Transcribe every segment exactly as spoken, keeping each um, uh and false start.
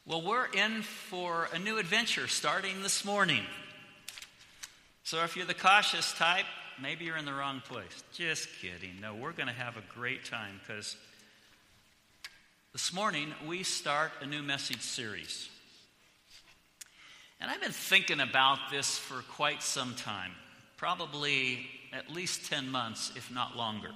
Well, we're in for a new adventure starting this morning. So if you're the cautious type, maybe you're in the wrong place. Just kidding. No, we're going to have a great time because this morning we start a new message series. And I've been thinking about this for quite some time, probably at least ten months, if not longer.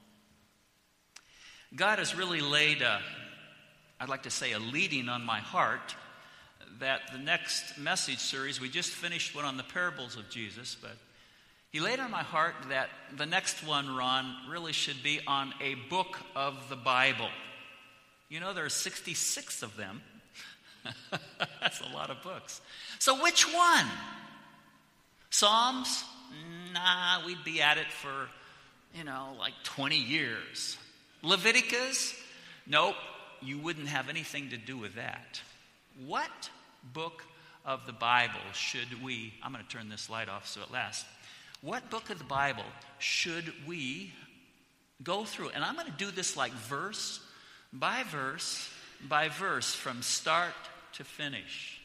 God has really laid a I'd like to say a leading on my heart that the next message series, we just finished one on the parables of Jesus, but he laid on my heart that the next one, Ron, really should be on a book of the Bible. You know, there are sixty-six of them. That's a lot of books. So which one? Psalms? Nah, we'd be at it for, you know, like twenty years. Leviticus? Nope. You wouldn't have anything to do with that. What book of the Bible should we, I'm going to turn this light off so it lasts. What book of the Bible should we go through? And I'm going to do this like verse by verse by verse from start to finish.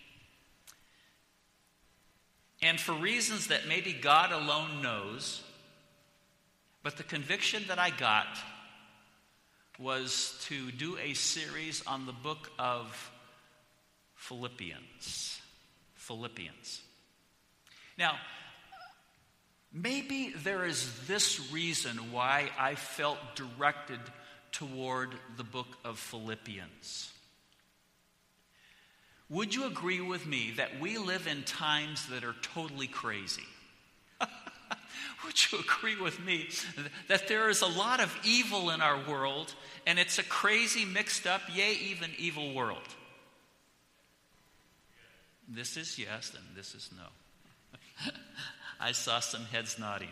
And for reasons that maybe God alone knows, but the conviction that I got was to do a series on the book of Philippians. Philippians. Now, maybe there is this reason why I felt directed toward the book of Philippians. Would you agree with me that we live in times that are totally crazy? Would you agree with me that there is a lot of evil in our world, and it's a crazy, mixed up, yea, even evil world? This is yes, and this is no. I saw some heads nodding.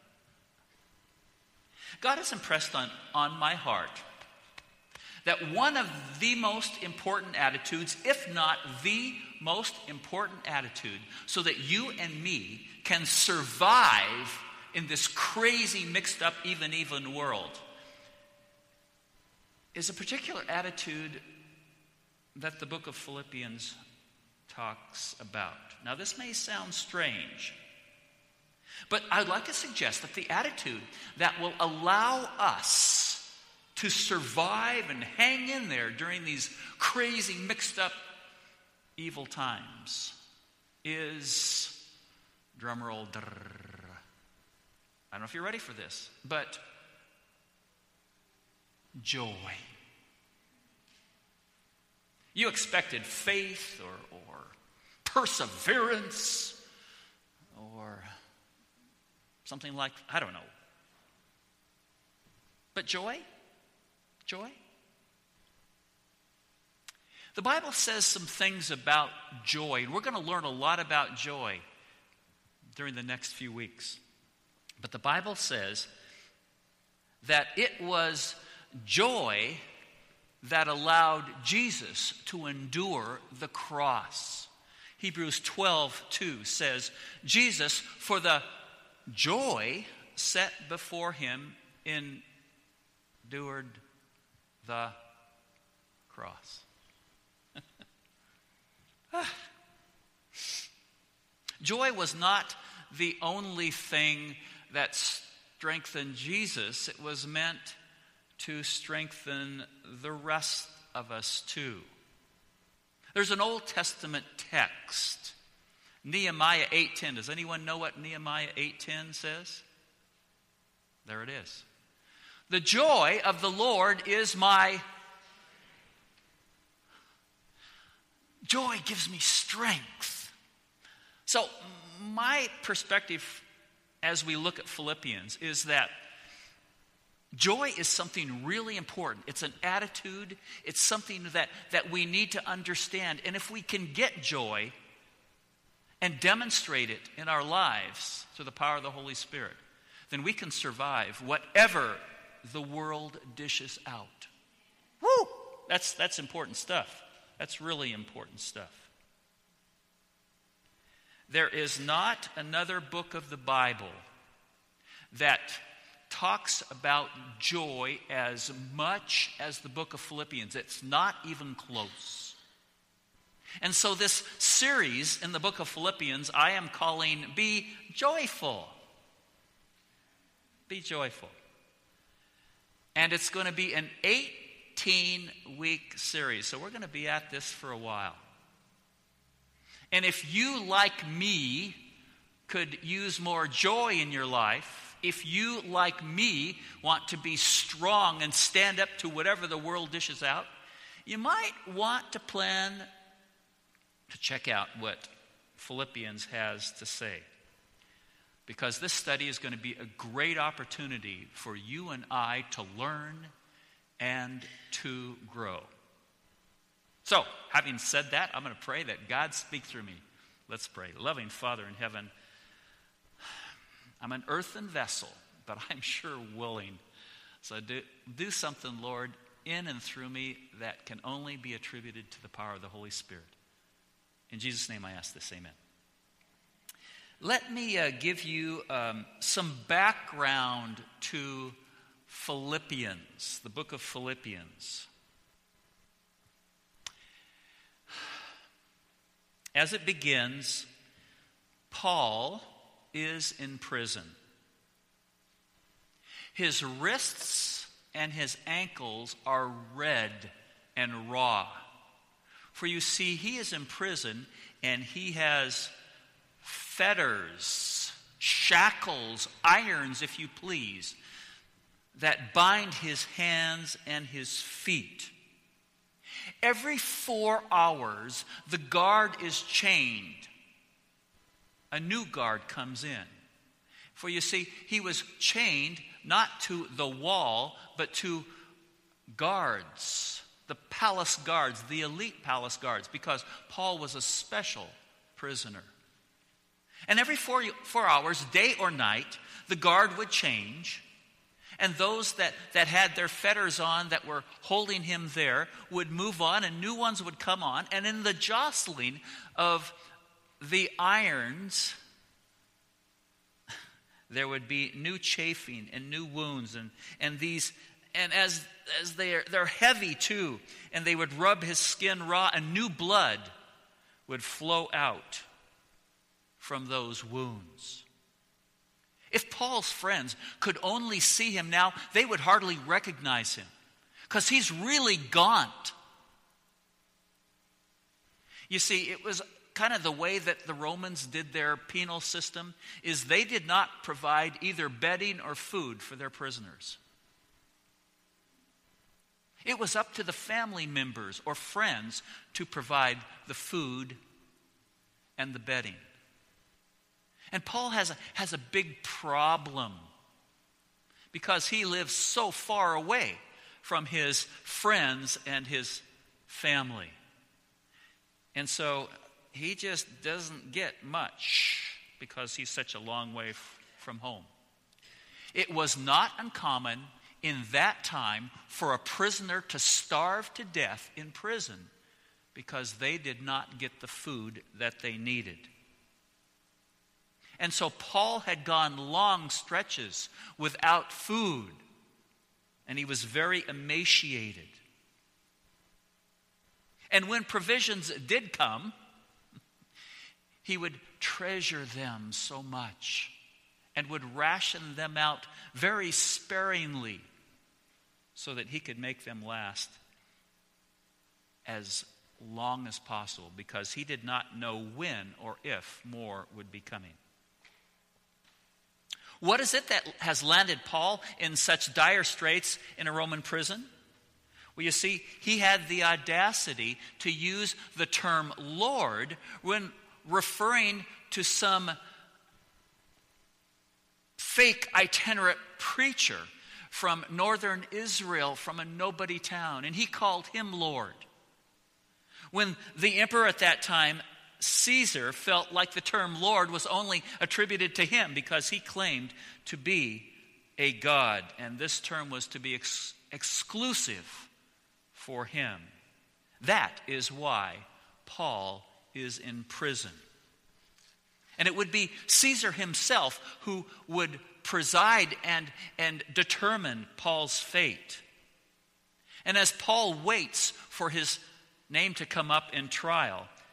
God has impressed on, on my heart that one of the most important attitudes, if not the most important attitude, so that you and me can survive in this crazy, mixed up, even, even world, is a particular attitude that the book of Philippians talks about. Now, this may sound strange, but I'd like to suggest that the attitude that will allow us to survive and hang in there during these crazy, mixed up, evil times is, drumroll, drrr. I don't know if you're ready for this, but joy. You expected faith or, or perseverance or something like, I don't know. But joy? Joy? The Bible says some things about joy, and we're going to learn a lot about joy during the next few weeks. But the Bible says that it was joy that allowed Jesus to endure the cross. Hebrews twelve two says, Jesus, for the joy set before him, endured the cross. Joy was not the only thing that strengthened Jesus. It was meant to strengthen the rest of us too. There's an Old Testament text, Nehemiah eight ten. Does anyone know what Nehemiah eight ten says? There it is. The joy of the Lord is my... Joy gives me strength. So my perspective as we look at Philippians is that joy is something really important. It's an attitude. It's something that, that we need to understand. And if we can get joy and demonstrate it in our lives through the power of the Holy Spirit, then we can survive whatever the world dishes out. Woo! That's, that's important stuff. That's really important stuff. There is not another book of the Bible that talks about joy as much as the book of Philippians. It's not even close. And so this series in the book of Philippians, I am calling Be Joyful. Be joyful. And it's going to be an eighteen-week series. So we're going to be at this for a while. And if you, like me, could use more joy in your life, if you, like me, want to be strong and stand up to whatever the world dishes out, you might want to plan to check out what Philippians has to say. Because this study is going to be a great opportunity for you and I to learn and to grow. So, having said that, I'm going to pray that God speak through me. Let's pray. Loving Father in heaven, I'm an earthen vessel, but I'm sure willing. So do, do something, Lord, in and through me that can only be attributed to the power of the Holy Spirit. In Jesus' name I ask this, amen. Let me uh, give you um, some background to Philippians, the book of Philippians. As it begins, Paul is in prison. His wrists and his ankles are red and raw. For you see, he is in prison and he has fetters, shackles, irons, if you please, that bind his hands and his feet. Every four hours, the guard is chained. A new guard comes in. For you see, he was chained not to the wall, but to guards, the palace guards, the elite palace guards, because Paul was a special prisoner. And every four, four hours, day or night, the guard would change. And those that, that had their fetters on that were holding him there would move on and new ones would come on. And in the jostling of the irons, there would be new chafing and new wounds. And, and these, and as, as they're, they're heavy too, and they would rub his skin raw, and new blood would flow out from those wounds. If Paul's friends could only see him now, they would hardly recognize him because he's really gaunt. You see, it was kind of the way that the Romans did their penal system, is they did not provide either bedding or food for their prisoners. It was up to the family members or friends to provide the food and the bedding. And Paul has a, has a big problem because he lives so far away from his friends and his family. And so he just doesn't get much because he's such a long way f- from home. It was not uncommon in that time for a prisoner to starve to death in prison because they did not get the food that they needed. And so Paul had gone long stretches without food, and he was very emaciated. And when provisions did come, he would treasure them so much and would ration them out very sparingly so that he could make them last as long as possible, because he did not know when or if more would be coming. What is it that has landed Paul in such dire straits in a Roman prison? Well, you see, he had the audacity to use the term Lord when referring to some fake itinerant preacher from northern Israel, from a nobody town, and he called him Lord. When the emperor at that time, Caesar, felt like the term Lord was only attributed to him because he claimed to be a god, and this term was to be ex- exclusive for him. That is why Paul is in prison. And it would be Caesar himself who would preside and, and determine Paul's fate. And as Paul waits for his name to come up in trial,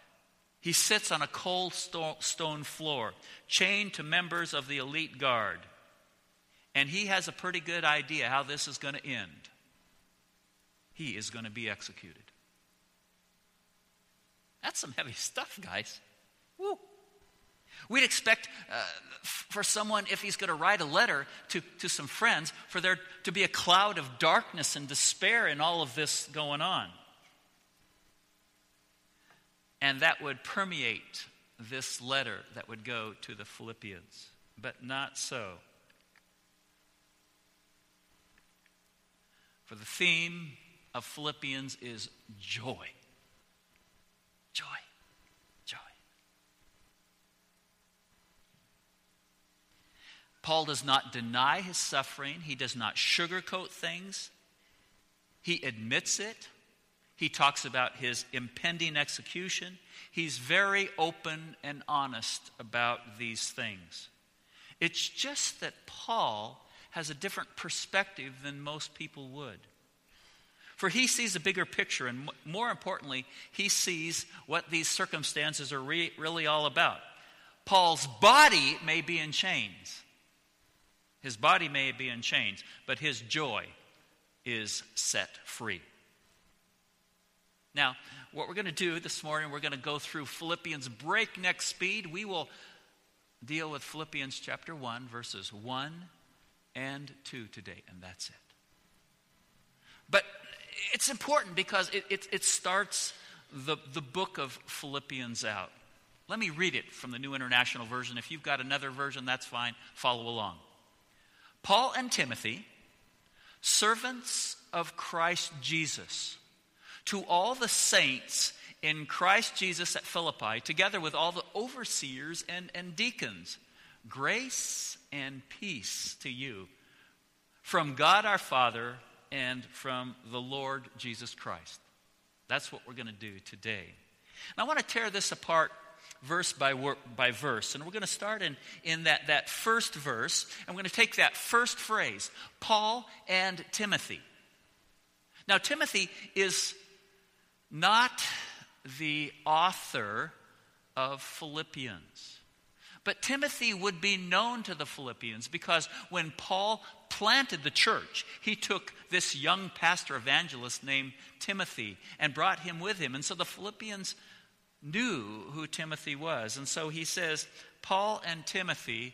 He sits on a cold sto- stone floor, chained to members of the elite guard. And he has a pretty good idea how this is going to end. He is going to be executed. That's some heavy stuff, guys. Woo. We'd expect uh, for someone, if he's going to write a letter to, to some friends, for there to be a cloud of darkness and despair in all of this going on. And that would permeate this letter that would go to the Philippians. But not so. For the theme of Philippians is joy. Joy. Joy. Paul does not deny his suffering. He does not sugarcoat things. He admits it. He talks about his impending execution. He's very open and honest about these things. It's just that Paul has a different perspective than most people would. For he sees a bigger picture, and more importantly, he sees what these circumstances are re- really all about. Paul's body may be in chains. His body may be in chains, but his joy is set free. Now, what we're going to do this morning, we're going to go through Philippians breakneck speed. We will deal with Philippians chapter one, verses one and two today, and that's it. But it's important because it, it, it starts the, the book of Philippians out. Let me read it from the New International Version. If you've got another version, that's fine. Follow along. Paul and Timothy, servants of Christ Jesus, to all the saints in Christ Jesus at Philippi, together with all the overseers and, and deacons, grace and peace to you from God our Father and from the Lord Jesus Christ. That's what we're going to do today. And I want to tear this apart verse by, wor- by verse. And we're going to start in, in that, that first verse. I'm going to take that first phrase, Paul and Timothy. Now, Timothy is not the author of Philippians. But Timothy would be known to the Philippians because when Paul planted the church, he took this young pastor evangelist named Timothy and brought him with him. And so the Philippians knew who Timothy was. And so he says, Paul and Timothy,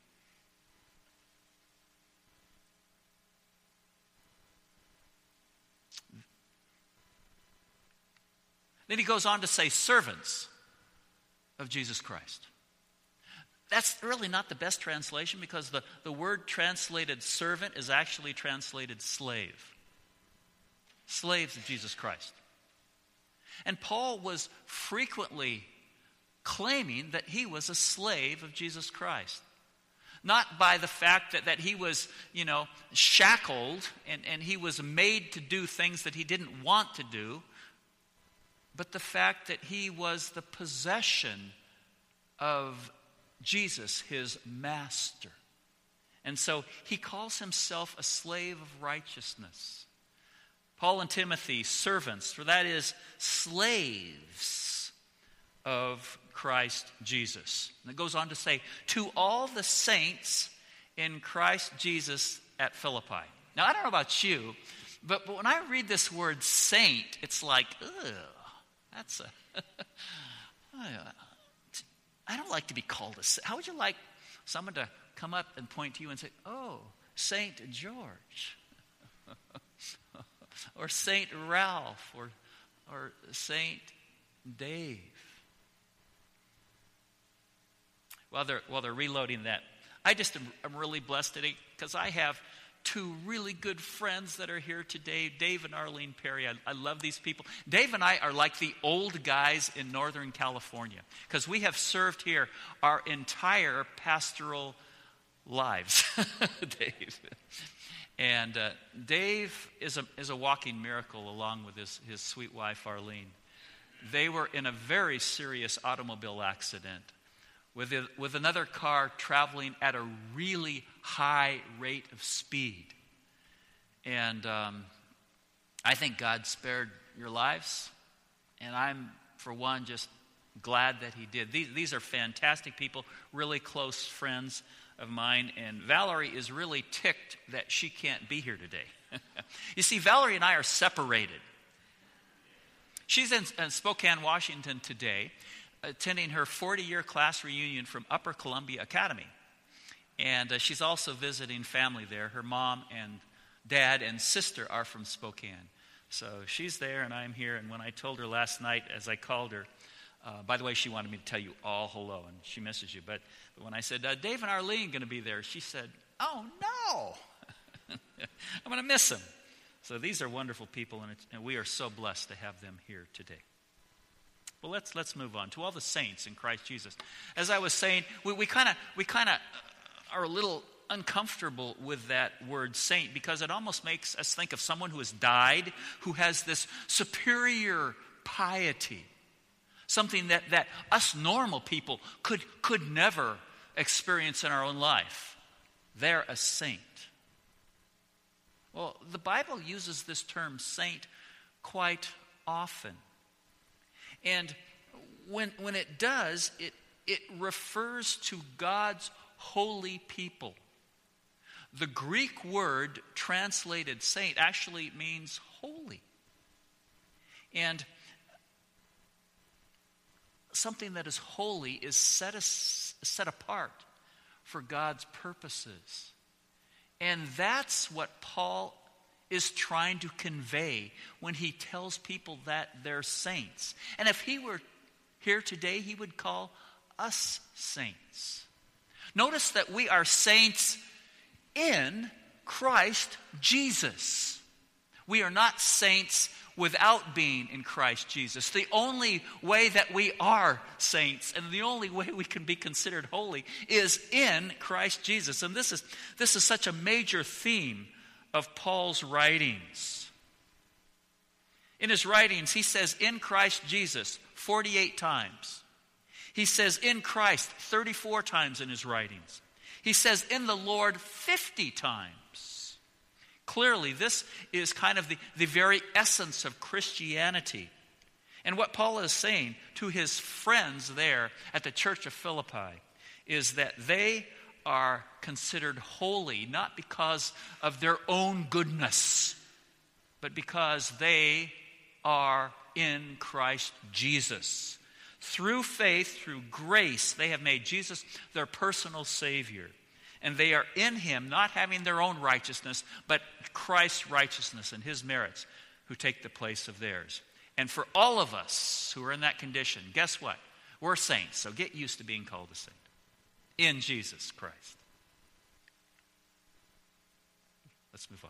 then he goes on to say, servants of Jesus Christ. That's really not the best translation because the, the word translated servant is actually translated slave. Slaves of Jesus Christ. And Paul was frequently claiming that he was a slave of Jesus Christ. Not by the fact that, that he was, you know, shackled and, and he was made to do things that he didn't want to do, but the fact that he was the possession of Jesus, his master. And so he calls himself a slave of righteousness. Paul and Timothy, servants, for that is slaves of Christ Jesus. And it goes on to say, to all the saints in Christ Jesus at Philippi. Now, I don't know about you, but, but when I read this word saint, it's like, ugh, that's a... I don't like to be called a saint. How would you like someone to come up and point to you and say, oh, Saint George, or Saint Ralph, or, or Saint Dave? While they're, while they're reloading that, I just am I'm really blessed today because I have two really good friends that are here today, Dave and Arlene Perry. I, I love these people. Dave and I are like the old guys in Northern California because we have served here our entire pastoral lives. Dave. And uh, Dave is a, is a walking miracle along with his, his sweet wife, Arlene. They were in a very serious automobile accident with, a, with another car traveling at a really high rate of speed. And um, I think God spared your lives. And I'm, for one, just glad that he did. These, these are fantastic people, really close friends of mine, and Valerie is really ticked that she can't be here today. You see, Valerie and I are separated. She's in, in Spokane, Washington today, attending her forty-year class reunion from Upper Columbia Academy. And uh, she's also visiting family there. Her mom and dad and sister are from Spokane. So she's there and I'm here. And when I told her last night as I called her, uh, by the way, she wanted me to tell you all hello, and she misses you. But, but when I said, uh, Dave and Arlene going to be there, she said, oh, no. I'm going to miss them. So these are wonderful people, and, it's, and we are so blessed to have them here today. Well, let's let's move on to all the saints in Christ Jesus. As I was saying, we kind of we kind of are a little uncomfortable with that word saint because it almost makes us think of someone who has died, who has this superior piety, something that, that us normal people could could never experience in our own life. They're a saint. Well, the Bible uses this term saint quite often. And when, when it does, it, it refers to God's holy people. The Greek word translated saint actually means holy. And something that is holy is set, as, set apart for God's purposes. And that's what Paul is trying to convey when he tells people that they're saints. And if he were here today, he would call us saints. Notice that we are saints in Christ Jesus. We are not saints without being in Christ Jesus. The only way that we are saints and the only way we can be considered holy is in Christ Jesus. And this is this is such a major theme of Paul's writings. In his writings, he says in Christ Jesus forty-eight times. He says in Christ thirty-four times in his writings. He says in the Lord fifty times. Clearly, this is kind of the, the very essence of Christianity. And what Paul is saying to his friends there at the church of Philippi is that they are considered holy not because of their own goodness, but because they are in Christ Jesus. Through faith, through grace, they have made Jesus their personal Savior. And they are in him, not having their own righteousness, but Christ's righteousness and his merits who take the place of theirs. And for all of us who are in that condition, guess what? We're saints, so get used to being called a saint in Jesus Christ. Let's move on.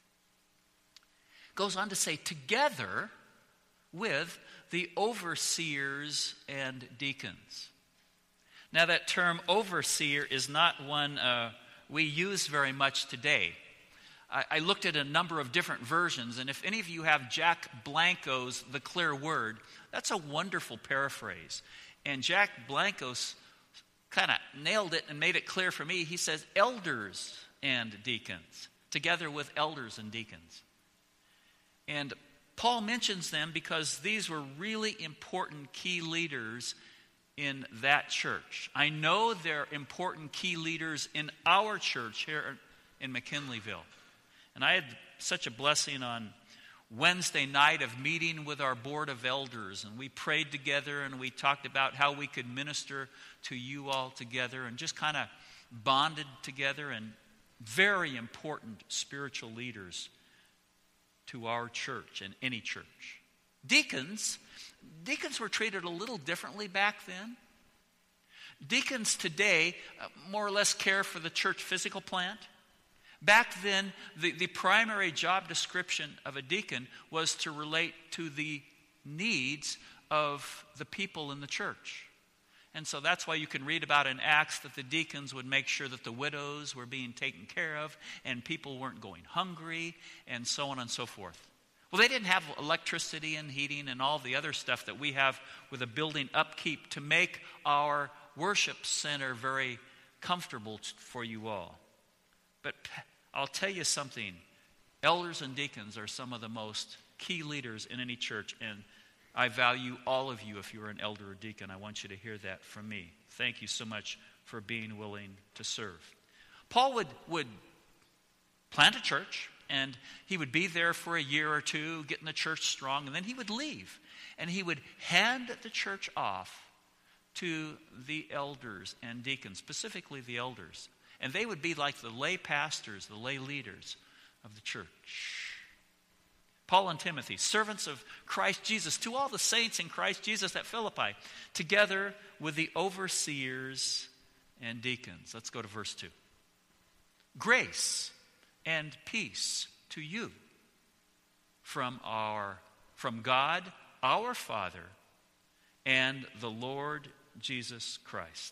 Goes on to say, together with the overseers and deacons. Now, that term overseer is not one uh, we use very much today. I, I looked at a number of different versions, and if any of you have Jack Blanco's The Clear Word, that's a wonderful paraphrase. And Jack Blanco's kind of nailed it and made it clear for me. He says elders and deacons, together with elders and deacons. And Paul mentions them because these were really important key leaders in that church. I know they're important key leaders in our church here in McKinleyville. And I had such a blessing on Wednesday night of meeting with our board of elders, and we prayed together and we talked about how we could minister to you all together and just kind of bonded together, and very important spiritual leaders to our church and any church. Deacons Deacons were treated a little differently back then. Deacons today uh, more or less care for the church physical plant. Back then, the, the primary job description of a deacon was to relate to the needs of the people in the church. And so that's why you can read about in Acts that the deacons would make sure that the widows were being taken care of and people weren't going hungry and so on and so forth. Well, they didn't have electricity and heating and all the other stuff that we have with a building upkeep to make our worship center very comfortable for you all. But I'll tell you something. Elders and deacons are some of the most key leaders in any church, and I value all of you if you're an elder or deacon. I want you to hear that from me. Thank you so much for being willing to serve. Paul would, would plant a church, and he would be there for a year or two, getting the church strong, and then he would leave. And he would hand the church off to the elders and deacons, specifically the elders. And they would be like the lay pastors, the lay leaders of the church. Paul and Timothy, servants of Christ Jesus, to all the saints in Christ Jesus at Philippi, together with the overseers and deacons. Let's go to verse two. Grace and peace to you from our from God, our Father, and the Lord Jesus Christ.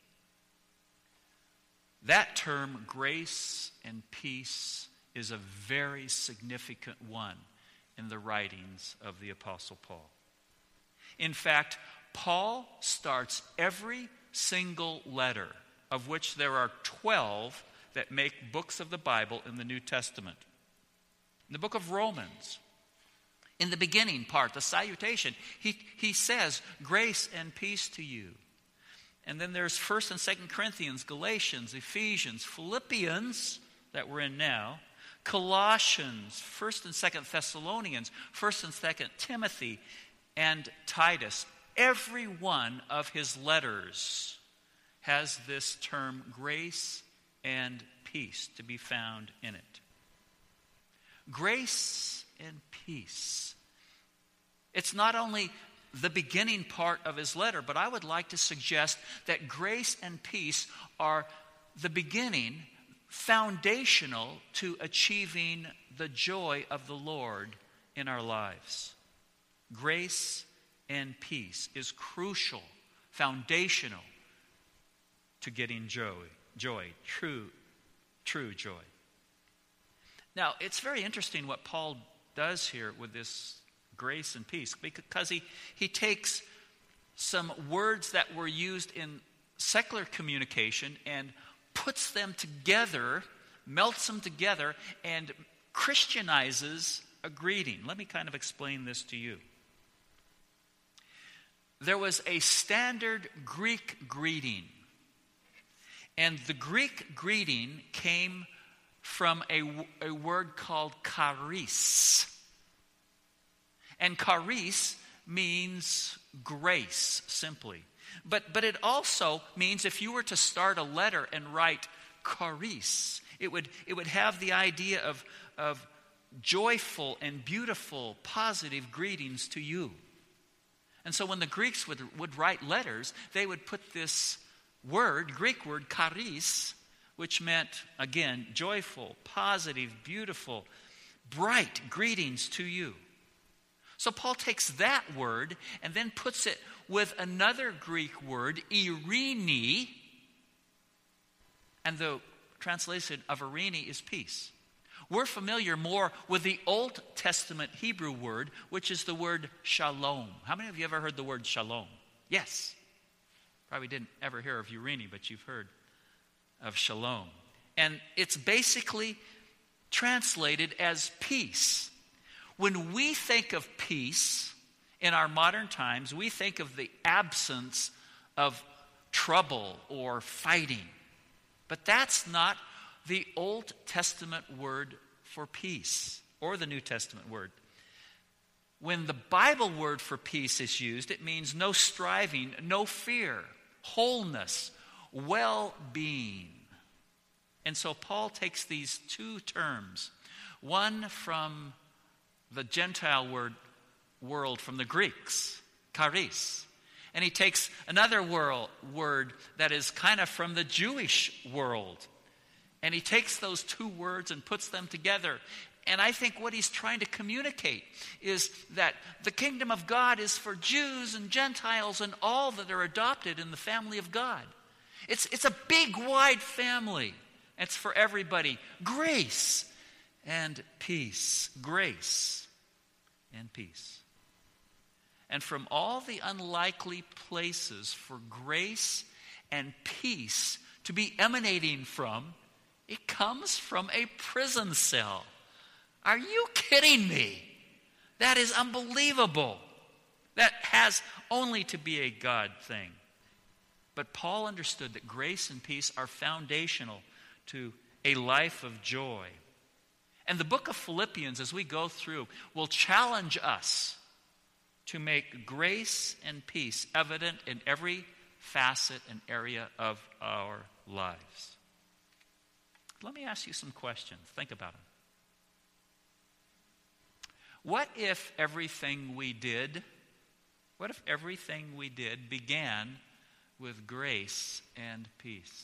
That term, grace and peace, is a very significant one in the writings of the Apostle Paul. In fact, Paul starts every single letter, of which there are twelve that make books of the Bible in the New Testament. In the book of Romans, in the beginning part, the salutation, he, he says, grace and peace to you. And then there's First and Second Corinthians, Galatians, Ephesians, Philippians, that we're in now, Colossians, First and Second Thessalonians, First and Second Timothy, and Titus. Every one of his letters has this term grace and peace to be found in it. Grace and peace. It's not only the beginning part of his letter, but I would like to suggest that grace and peace are the beginning, foundational to achieving the joy of the Lord in our lives. Grace and peace is crucial, foundational to getting joy, joy, true, true joy. Now, it's very interesting what Paul does here with this grace and peace, because he, he takes some words that were used in secular communication and puts them together, melts them together, and Christianizes a greeting. Let me kind of explain this to you. There was a standard Greek greeting, and the Greek greeting came from a, a word called charis. And charis means grace, simply. But, but it also means if you were to start a letter and write charis, it would, it would have the idea of, of joyful and beautiful, positive greetings to you. And so when the Greeks would, would write letters, they would put this word, Greek word, charis, which meant, again, joyful, positive, beautiful, bright greetings to you. So Paul takes that word and then puts it with another Greek word, eirene, and the translation of eirene is peace. We're familiar more with the Old Testament Hebrew word, which is the word shalom. How many of you ever heard the word shalom? Yes. Probably didn't ever hear of eirene, but you've heard of shalom. And it's basically translated as peace. When we think of peace in our modern times, we think of the absence of trouble or fighting. But that's not the Old Testament word for peace or the New Testament word. When the Bible word for peace is used, it means no striving, no fear, wholeness, well-being. And so Paul takes these two terms, one from the Gentile word, world, from the Greeks, charis, and he takes another world, word that is kind of from the Jewish world, and he takes those two words and puts them together. And I think what he's trying to communicate is that the kingdom of God is for Jews and Gentiles and all that are adopted in the family of God. It's, it's a big, wide family. It's for everybody. Grace and peace. Grace and peace. And from all the unlikely places for grace and peace to be emanating from, it comes from a prison cell. Are you kidding me? That is unbelievable. has only to be a God thing. But Paul understood that grace and peace are foundational to a life of joy. And the book of Philippians, as we go through, will challenge us to make grace and peace evident in every facet and area of our lives. Let me ask you some questions. Think about them. What if everything we did, what if everything we did began with grace and peace?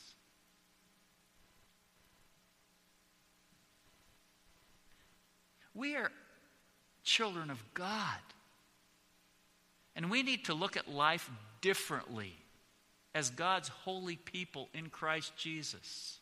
We are children of God. And we need to look at life differently as God's holy people in Christ Jesus.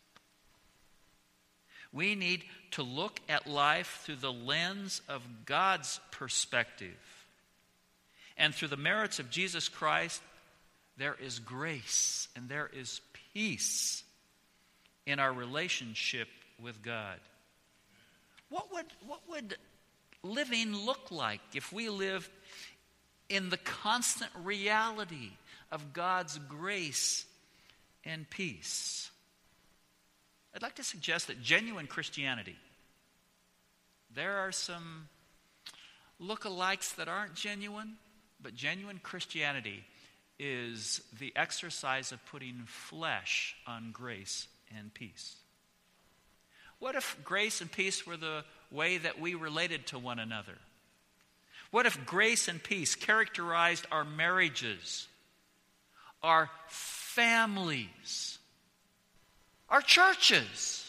We need to look at life through the lens of God's perspective. And through the merits of Jesus Christ, there is grace and there is peace in our relationship with God. What would, what would living look like if we lived in the constant reality of God's grace and peace? I'd like to suggest that genuine Christianity, there are some lookalikes that aren't genuine, but genuine Christianity is the exercise of putting flesh on grace and peace. What if grace and peace were the way that we related to one another? What if grace and peace characterized our marriages, our families, our churches?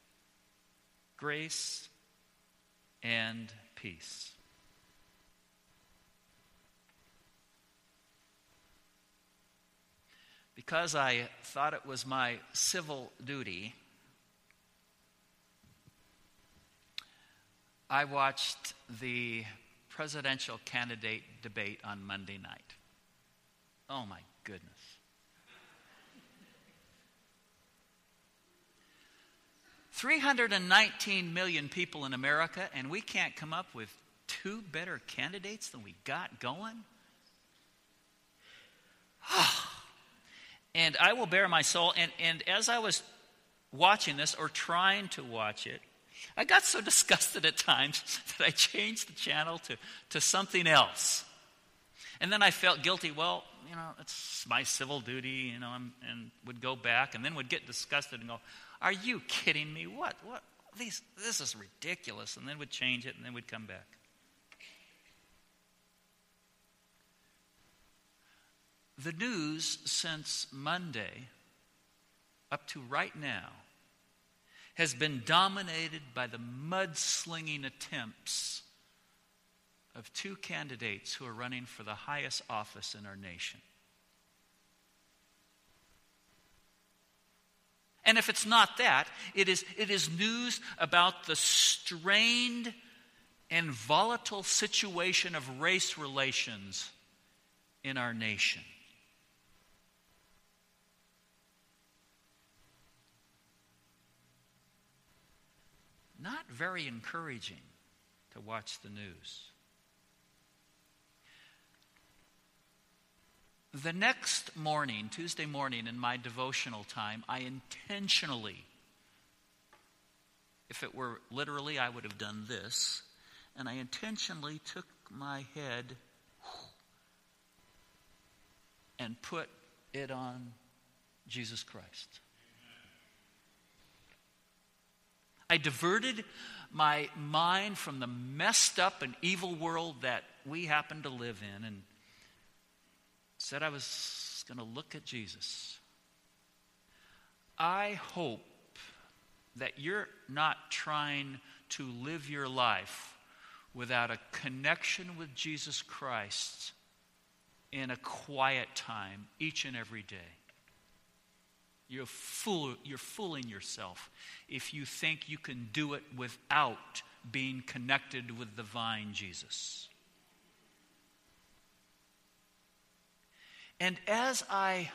Grace and peace. Because I thought it was my civil duty, I watched the presidential candidate debate on Monday night. Oh my goodness. three hundred nineteen million people in America, and we can't come up with two better candidates than we got going? And I will bare my soul, and, and as I was watching this, or trying to watch it, I got so disgusted at times that I changed the channel to, to something else. And then I felt guilty. Well, you know, it's my civil duty, you know, I'm, and would go back, and then would get disgusted and go, are you kidding me? What? What? These, this is ridiculous. And then would change it, and then would come back. The news since Monday up to right now has been dominated by the mudslinging attempts of two candidates who are running for the highest office in our nation. And if it's not that, it is, it is news about the strained and volatile situation of race relations in our nation. Not very encouraging to watch the news. The next morning, Tuesday morning, in my devotional time, I intentionally, if it were literally, I would have done this, and I intentionally took my head and put it on Jesus Christ. I diverted my mind from the messed up and evil world that we happen to live in and said I was going to look at Jesus. I hope that you're not trying to live your life without a connection with Jesus Christ in a quiet time each and every day. You're, fool, you're fooling yourself if you think you can do it without being connected with the vine, Jesus. And as I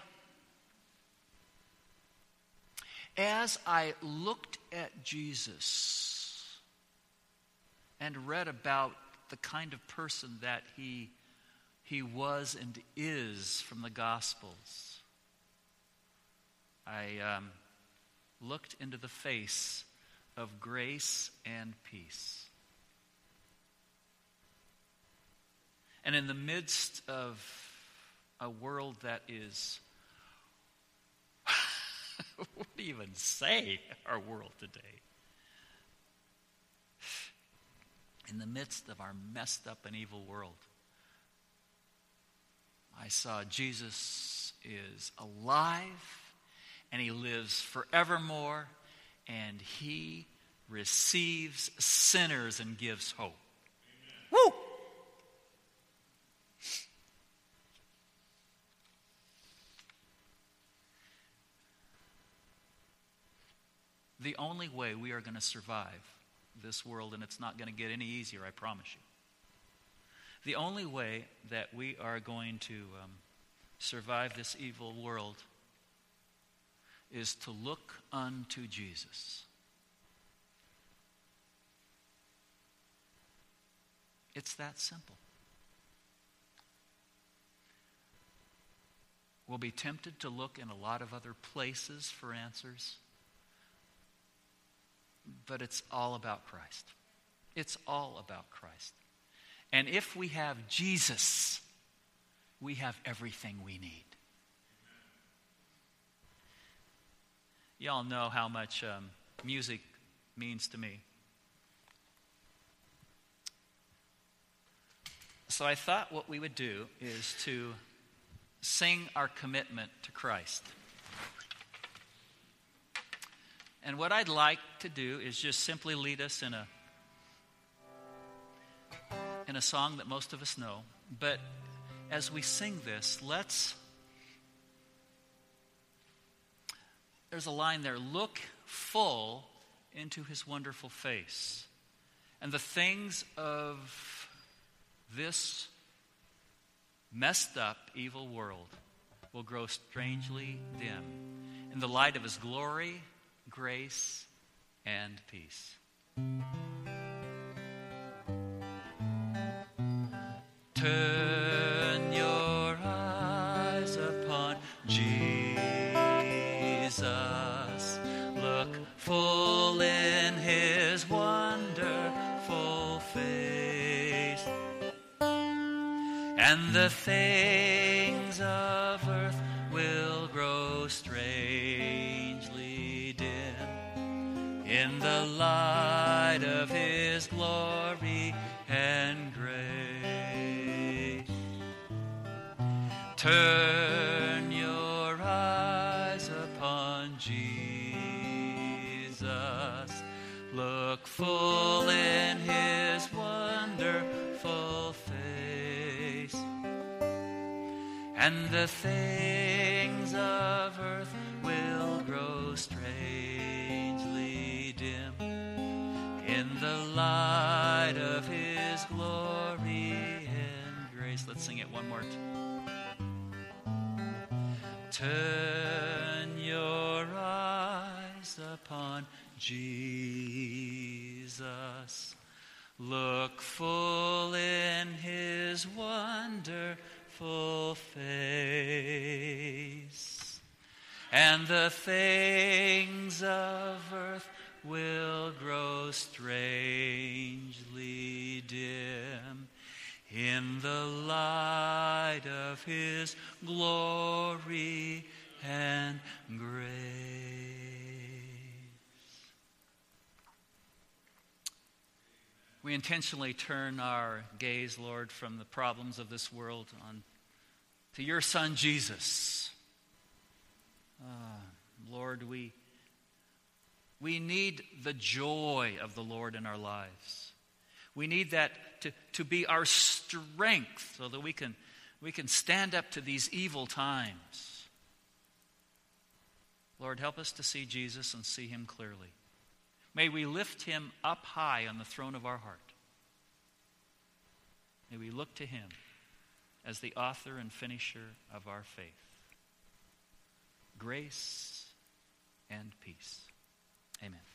as I looked at Jesus and read about the kind of person that he he was and is from the Gospels, I um, looked into the face of grace and peace. And in the midst of a world that is, what do you even say, our world today? In the midst of our messed up and evil world, I saw Jesus is alive and he lives forevermore, and he receives sinners and gives hope. Amen. Woo! The only way we are going to survive this world, and it's not going to get any easier, I promise you. The only way that we are going to um, survive this evil world is to look unto Jesus. It's that simple. We'll be tempted to look in a lot of other places for answers, but it's all about Christ. It's all about Christ. And if we have Jesus, we have everything we need. Y'all know how much um, music means to me. So I thought what we would do is to sing our commitment to Christ. And what I'd like to do is just simply lead us in a in a song that most of us know. But as we sing this, let's, there's a line there, look full into his wonderful face. And the things of this messed up, evil world will grow strangely dim in the light of his glory, grace, and peace. Turn your eyes upon Jesus. Look full in his wonderful face. And the things of earth will grow strangely dim in the light of his glory and grace. Turn your eyes upon Jesus. Look full in his wonderful face. And the things of earth will grow strangely dim in the light of his glory and grace. Let's sing it one more time. Turn your eyes upon Jesus. Look full in his wonderful face. And the things of earth will grow strangely dim in the light of his glory and grace. We intentionally turn our gaze, Lord, from the problems of this world on to your Son, Jesus. Uh, Lord, we, we need the joy of the Lord in our lives. We need that to, to be our strength so that we can, we can stand up to these evil times. Lord, help us to see Jesus and see him clearly. May we lift him up high on the throne of our heart. May we look to him as the author and finisher of our faith. Grace and peace. Amen.